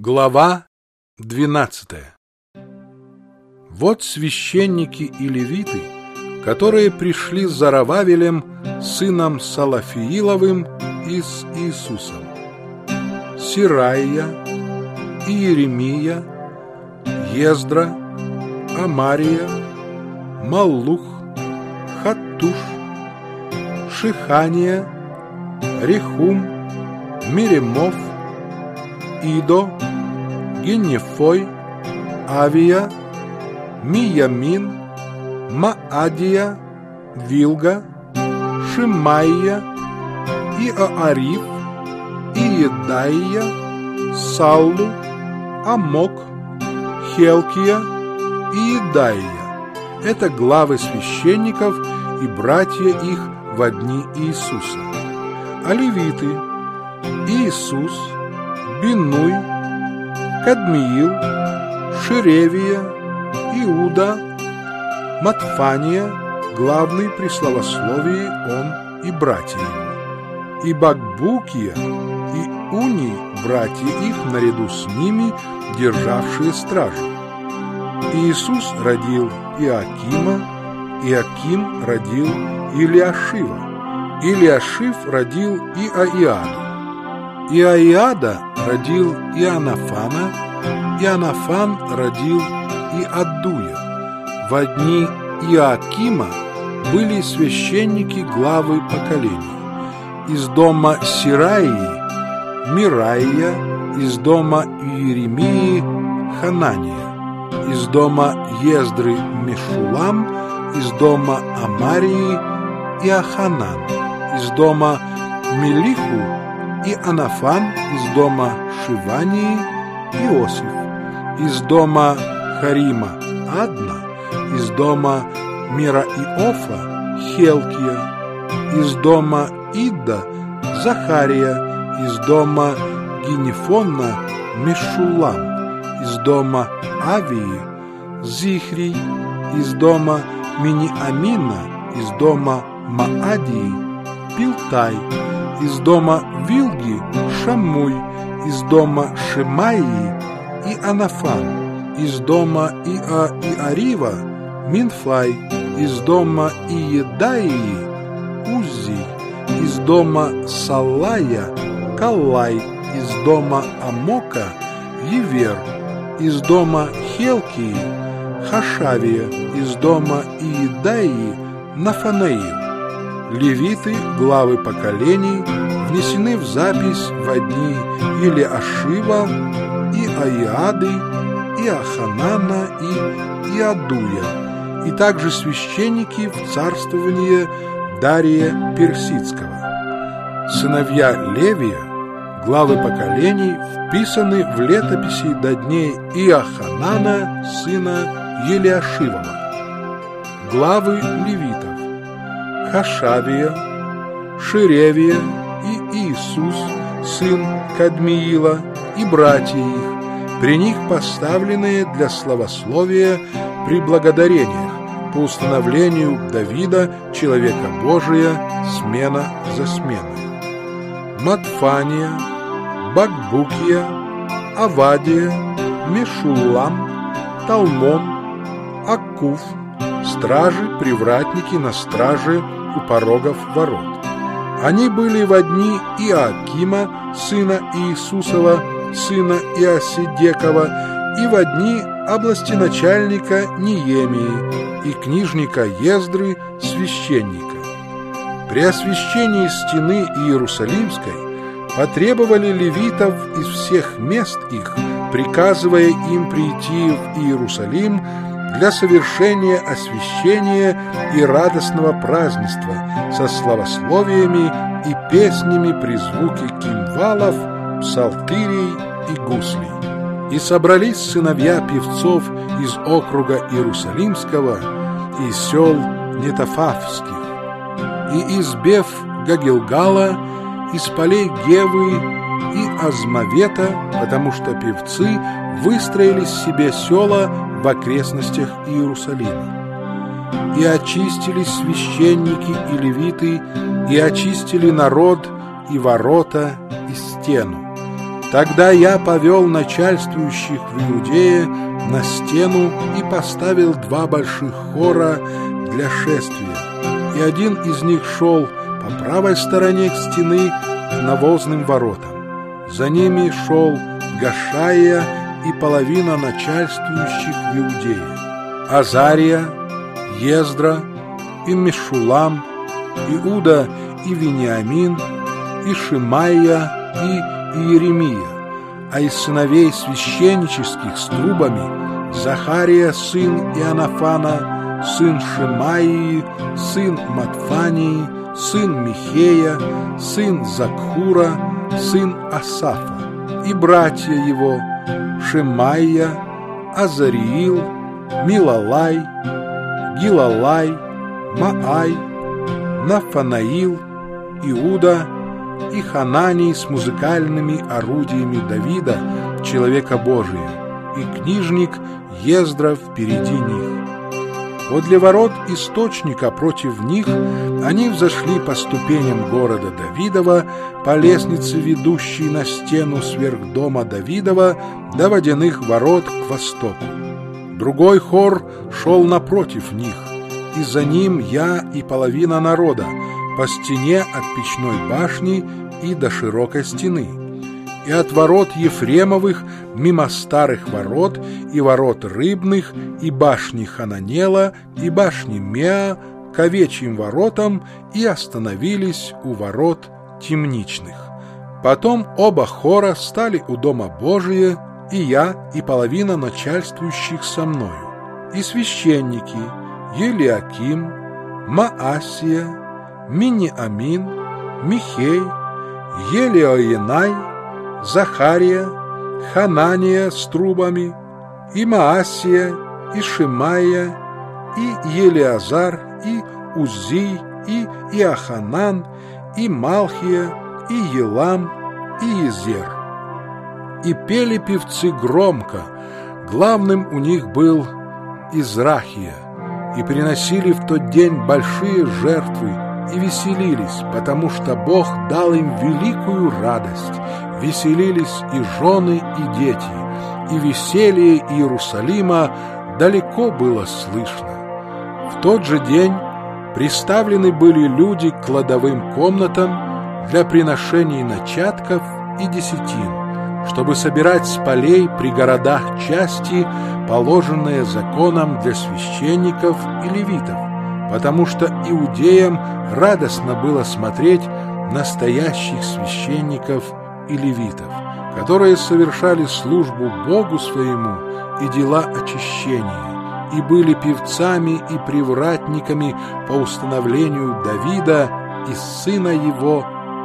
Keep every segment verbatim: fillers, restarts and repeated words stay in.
Глава двенадцатая. Вот священники и левиты, которые пришли с Зоровавелем, сыном Салафииловым, и с Иисусом: Сираия, Иеремия, Ездра, Амария, Маллух, Хаттуш, Шихания, Рехум, Миремов, Идо, Генефой, Авия, Миямин, Маадия, Вилга, Шимаия, Иоариф, Иедаия, Саллу, Амок, Хелкия и Иедаия. Это главы священников и братья их во дни Иисуса. А левиты: Иисус, Бинуй, Кадмиил, Шеревия, Иуда, Матфания, главный при славословии он и братья его, и Бакбукия, и Уний, братья их, наряду с ними, державшие стражу. Иисус родил Иоакима, Иоаким родил Илиашива, Илиашив родил Иоиаду, Иоиада родил Иоаннафана, Иоаннафан родил Иаддуя. Во дни Иоакима были священники главы поколений: из дома Сираии Мираия, из дома Иеремии Ханания, из дома Ездры Мешулам, из дома Амарии Иоханан, из дома Мелиху и Анафан, из дома Шивании Иосиф, из дома Харима Адна, из дома Мираиофа Хелкия, из дома Идда Захария, из дома Генефона Мешулам, из дома Авии Зихрий, из дома Миниамина, из дома Маадии Пилтай, из дома Вилги Шаммуй, из дома Шемаии и Анафан, из дома Иоиарива Минфай, из дома Иедаии Уззий, из дома Саллая Каллай, из дома Амока Евер, из дома Хелкии Хашавия, из дома Иедаии Нафанаил. Левиты, главы поколений, внесены в запись во дни Илиашива, Иоиады, Иоханана и Иаддуя, и также священники в царствование Дария Персидского. Сыновья Левия, главы поколений, вписаны в летописи до дней Иоханана, сына Елиашивова. Главы левитов: Хашавия, Шеревия и Иисус, сын Кадмиила, и братья их, при них поставленные для славословия при благодарениях, по установлению Давида, человека Божия, смена за сменой: Матфания, Бакбукия, Авадия, Мешулам, Талмон, Аккуф, стражи, привратники на страже у порогов ворот. Они были во дни Иоакима, сына Иисусова, сына Иосидекова, и во дни областеначальника Неемии и книжника Ездры, священника. При освящении стены Иерусалимской потребовали левитов из всех мест их, приказывая им прийти в Иерусалим для совершения освящения и радостного празднества со славословиями и песнями при звуке кимвалов, псалтырей и гуслей. И собрались сыновья певцов из округа Иерусалимского и из сел Нетофавских, и из Беф Гагилгала, из полей Гевы и Азмавета, потому что певцы выстроили себе села в окрестностях Иерусалима. И очистились священники и левиты, и очистили народ, и ворота, и стену. Тогда я повел начальствующих в Иудее на стену и поставил два больших хора для шествия, и один из них шел по правой стороне к стены к навозным воротам. За ними шел Гашаия и половина начальствующих в Иудее, Азария, Ездра и Мешулам, Иуда и Вениамин, и Шимайя и Иеремия, а из сыновей священнических с трубами Захария, сын Иоаннафана, сын Шимаии, сын Матфании, сын Михея, сын Закхура, сын Асафа, и братья его Шемайя, Азариил, Милалай, Гилалай, Маай, Нафанаил, Иуда и Хананий с музыкальными орудиями Давида, человека Божия, и книжник Ездра впереди них. Подле ворот источника против них они взошли по ступеням города Давидова, по лестнице, ведущей на стену сверх дома Давидова, до водяных ворот к востоку. Другой хор шел напротив них, и за ним я и половина народа, по стене от печной башни и до широкой стены, и от ворот Ефремовых мимо старых ворот и ворот рыбных, и башни Хананела, и башни Меа к овечьим воротам, и остановились у ворот темничных. Потом оба хора стали у дома Божия, и я, и половина начальствующих со мною, и священники Елиаким, Маасия, Миниамин, Михей, Елиоенай, Захария, Ханания с трубами, и Маасия, и Шимайя, и Елиазар, и Узий, и Иоханан, и Малхия, и Елам, и Изер. И пели певцы громко, главным у них был Израхия, и приносили в тот день большие жертвы, и веселились, потому что Бог дал им великую радость. Веселились и жены, и дети, и веселье Иерусалима далеко было слышно. В тот же день приставлены были люди к кладовым комнатам для приношений начатков и десятин, чтобы собирать с полей при городах части, положенные законом для священников и левитов, потому что иудеям радостно было смотреть настоящих священников и левитов, которые совершали службу Богу своему и дела очищения, и были певцами и привратниками по установлению Давида и сына его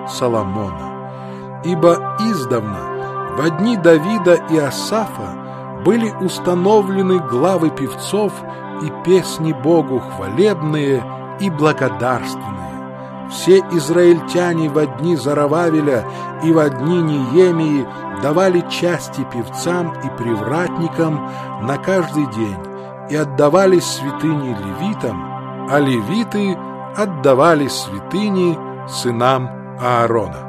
Соломона. Ибо издавна, во дни Давида и Асафа, были установлены главы певцов и песни Богу хвалебные и благодарственные. Все израильтяне во дни Зарававеля и во дни Неемии давали части певцам и привратникам на каждый день и отдавали святыни левитам, а левиты отдавали святыни сынам Аарона.